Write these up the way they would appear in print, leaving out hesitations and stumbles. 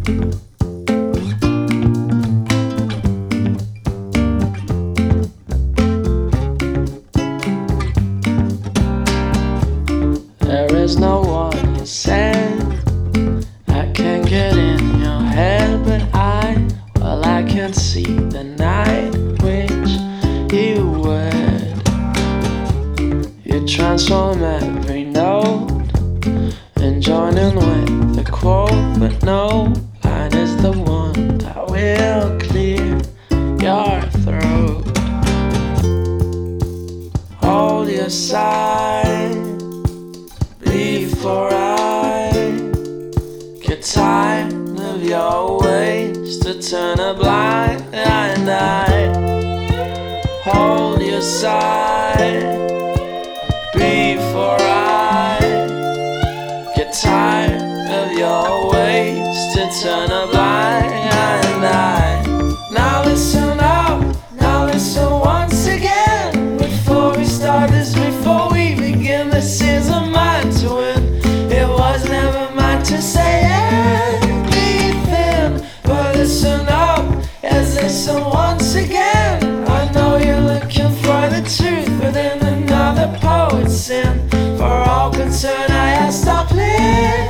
There is no one, you said. I can't get in your head, but I can see the night which you would. You transform every note and join in with the quote, but no line is the one that will clear your throat. Hold your side before I get tired of your ways to turn a blind eye. Hold your side before I get tired of your ways to turn a blind eye. Now listen up, now listen once again. Before we start this, before we begin, this is a mind to win. It was never mine to say anything, but listen up, yes, listen once again. I know you're looking for the truth within another poet's sin. For all concerned, I ask, stop listening.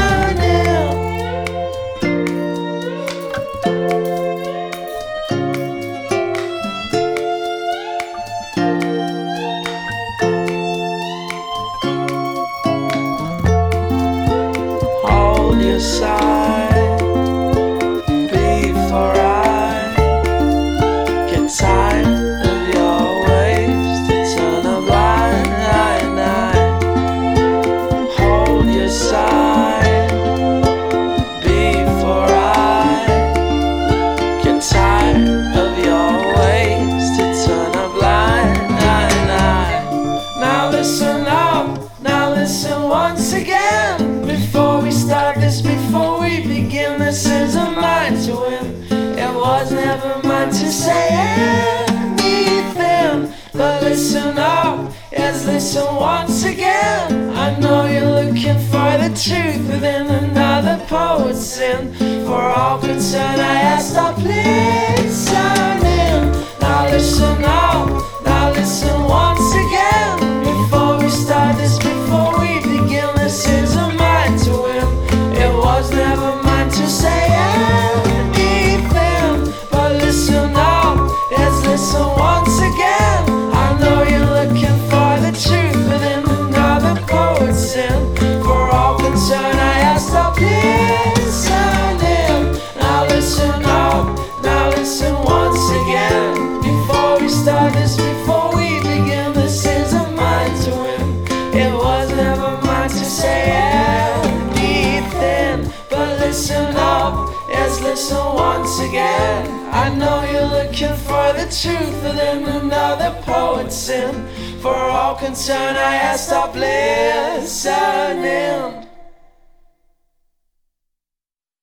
Hold your side before I get tired of your ways to turn a blind eye. Hold your side before I get tired of your ways to turn a blind eye. Now listen up, now listen once again. Before we start this, before we begin, this is a mind to win. It was never mine to say anything, but listen up, yes, listen once again. I know you're looking for the truth within another poet's sin. For all concerned, I ask, stop listening. Now listen up, now listen once again. Before we start this, before we begin, this is a mind to win. It was never mine to say anything, but listen up, yes, listen once again. I know you're looking for the truth within another poet's sin. For all concerned, I ask, stop listening. Now listen up, now listen once again. Before we start this, before we begin, this is a mind to win. It was never mine to say anything, but listen up, yes, listen once again. I know you're looking for the truth within another poet's sin. For all concerned, I ask, stop listening.